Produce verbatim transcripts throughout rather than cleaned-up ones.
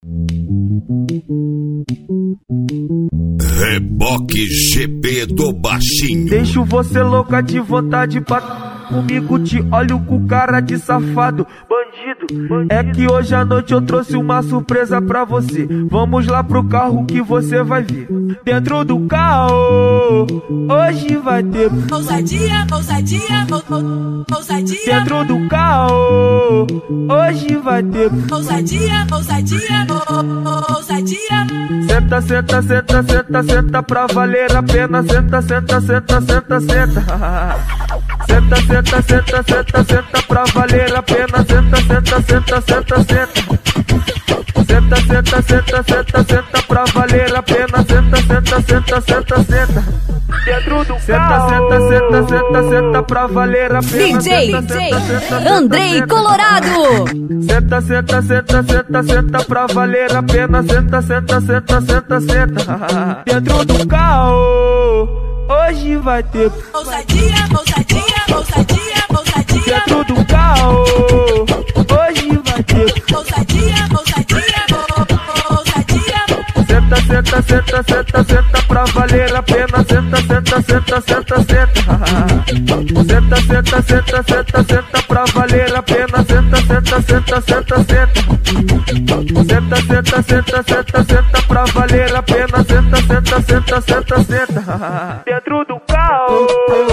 Reboque G P do Baixinho. Deixo você louca de vontade pra comigo, te olho com cara de safado, bandido. É que hoje à noite eu trouxe uma surpresa pra você. Vamos lá pro carro que você vai ver. Dentro do carro, hoje vai ter ousadia, ousadia, ousadia. Dentro do carro, hoje vai ter ousadia, ousadia, ousadia. Senta, senta, senta, senta, senta pra valer a pena. Senta, senta, senta, senta, senta. Senta, senta, senta, senta, senta pra valer a pena. Senta, senta, senta, senta, senta. Senta, senta, senta, senta, senta pra valer a pena. Senta, senta, senta, senta, senta. Dentro do senta, senta, senta, senta, senta pra valer a pena. D J senta, senta, senta, Andrei senta, Colorado. Senta, senta, senta, senta, senta pra valer a pena. Senta, senta, senta, senta, senta. Dentro do carro, hoje vai ter ousadia, ousadia, ousadia, ousadia. Dentro do carro, hoje vai ter ousadia, ousadia, ousadia. Senta, senta, senta, senta, senta pra valer a pena. Senta, senta, senta, senta, senta. Senta, senta, senta, senta, senta pra valer a pena. Senta, senta, senta, senta, senta. Senta, senta, senta, senta, senta pra valer a pena. Senta, senta, senta, senta, senta. Dentro do carro.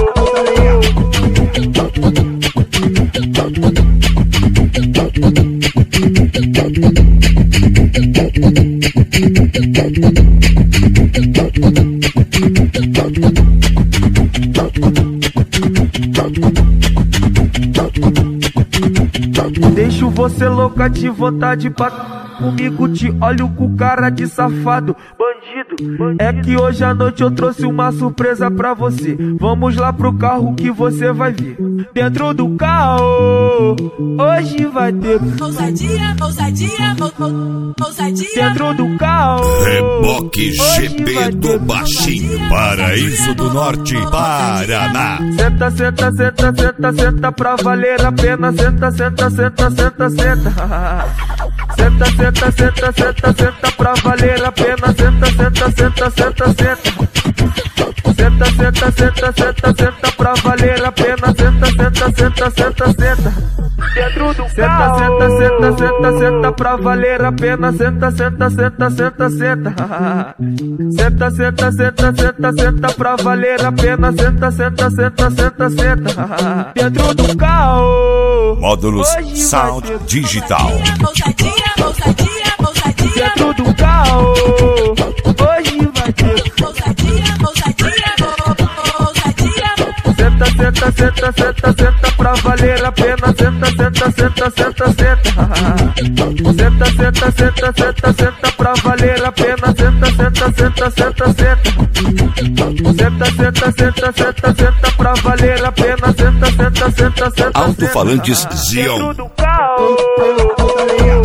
Deixo você louca de vontade pra comigo, te olho com cara de safado, bandido. É que hoje à noite eu trouxe uma surpresa pra você. Vamos lá pro carro que você vai ver. Dentro do carro, hoje vai ter ousadia, ousadia, ousadia. Dentro do carro, Reboque G P do Baixinho, Paraíso do Norte, Paraná. Senta, senta, senta, senta, senta pra valer a pena. Senta, senta, senta, senta, senta. Senta, senta, senta, senta, senta pra valer a pena. Senta, senta, senta, senta, senta. Senta, senta, senta, senta, senta pra valer a pena. Senta, senta, senta, senta, senta. Dentro do senta, senta, senta, senta, senta pra valer a pena. Senta, senta, senta, senta, senta. Senta, senta, senta, senta, senta pra valer a pena. Senta, senta, senta, senta, senta. Dentro do carro, Módulos Sound Digital. Ousadia, ousadia, ousadia. Dentro do carro, hoje vai ter ousadia, ousadia, ousadia. Senta, senta, senta, senta, senta pra valer a pena. Senta, senta, senta, senta, senta. Senta, senta, senta, senta, senta pra valer a pena. Senta, senta, senta, senta, senta. Senta, senta, senta, senta, senta pra valer a pena. Senta, senta, senta, senta. Alto-falantes Zion. Dentro do carro.